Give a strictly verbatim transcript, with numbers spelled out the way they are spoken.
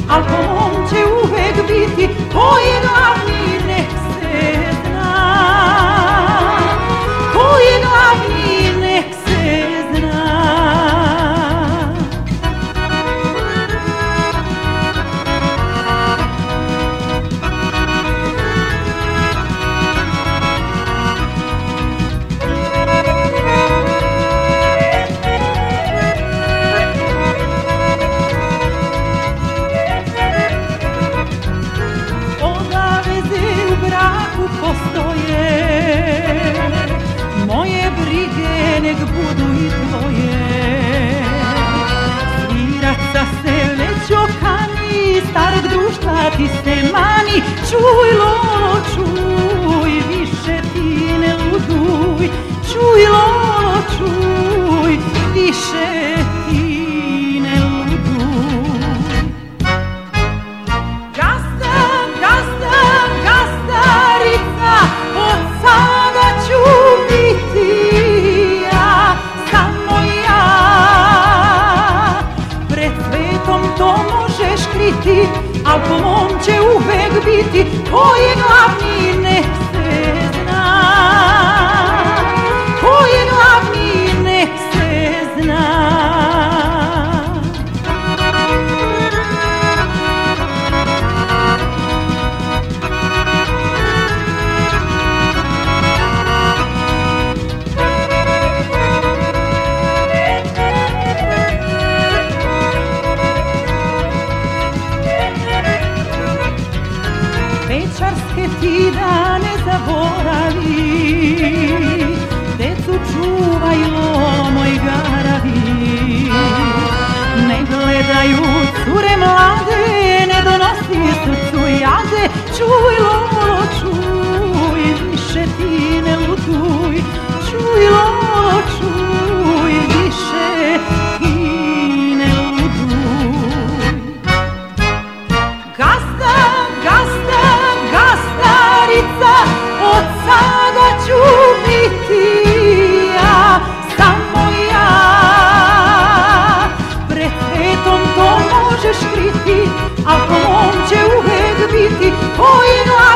al po mom će uvek biti, ko je glavni nek se zna, ko je glavni nek se zna. Postoje moje brige, nek budu i tvoje. Svirat sa se već okani, starog društva ti se mani. Čuj Lolo, čuj, više ti ne luduj. Čuj Lolo, čuj, više ti ne luduj. Gazda, gazda, gazdarica, od sada ću biti ja, samo ja. Pred svetom to možeš kriti, al po mom će uvek biti, ko je glavni nek se zna, ko je glavni nek se zna. Večarske ti dane zaboravi, decu čuvaj Lolo moj garavi. Ne gledaju cure mlade, ne donosi srcu jade. Čuj Lolo, čuj, više ti ne luduj. Čuj Lolo, čuj, više ti ne luduj. Gazda, gazda, gazdarica, od sada ću biti ja, samo ja. Pred svetom to možeš kriti, al po mom će uvek biti, ko je glavni